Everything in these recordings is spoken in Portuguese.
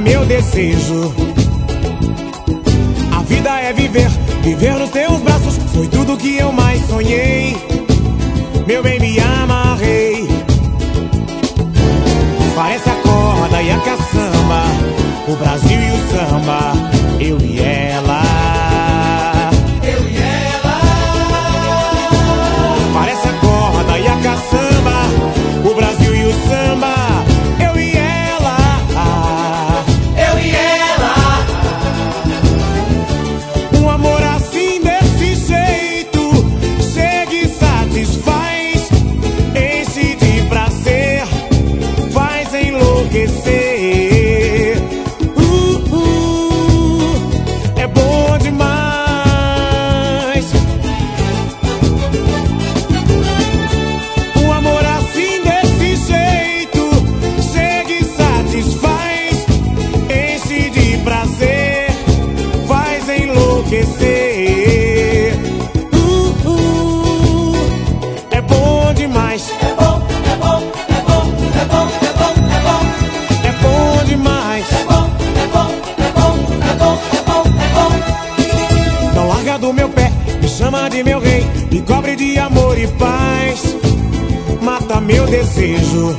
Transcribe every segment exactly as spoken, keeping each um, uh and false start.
meu desejo. A vida é viver, viver nos teus braços foi tudo que eu mais sonhei. Meu bem, me amarrei. Parece a corda e a caçamba, o Brasil e o samba, eu e ela. Eu e ela. Parece a corda e a caçamba, o Brasil e o samba, eu e ela. Eu e ela. Um amor assim desse jeito chega e satisfaz, enche de prazer, faz enlouquecer. Uh, uh, é bom demais. Um amor assim desse jeito chega e satisfaz, enche de prazer, faz enlouquecer. Uh, uh, é bom demais. É bom, é bom, é bom, é bom, é bom, é bom. É bom demais. É bom, é bom, é bom, é bom, é bom, é bom. Não larga do meu pé, me chama de meu rei, me cobre de amor e paz, mata meu desejo.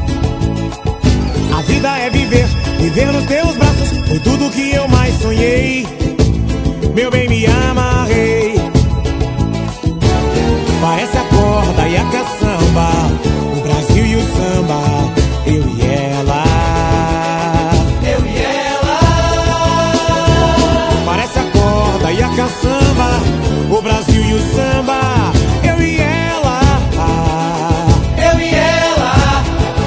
A vida é viver, viver nos teus braços foi tudo que eu mais sonhei. Meu bem, me amarrei. Parece a corda e a caçamba, o Brasil e o samba, eu e ela. Eu e ela. Parece a corda e a caçamba, o Brasil e o samba, eu e ela. Eu e ela.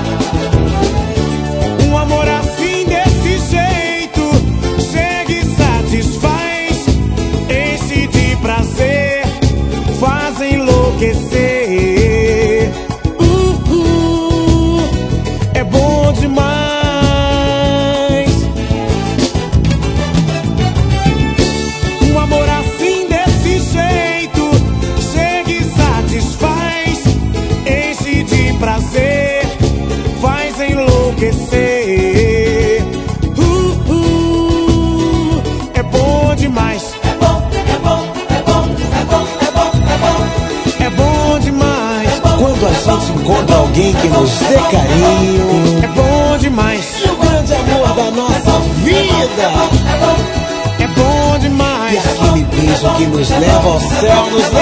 Um amor assim desse jeito chega e satisfaz, enche de prazer, faz enlouquecer. Uh, uh, é bom demais. Um amor assim desse jeito chega e satisfaz, enche de prazer, faz enlouquecer. Uh, uh, é bom demais. É bom, é bom, é bom, é bom, é bom, é bom. É bom demais. Quando a gente encontra alguém que nos dê carinho, É bom demais. e o grande amor da nossa vida, É bom e demais. aquele beijo que nos leva ao céu, nos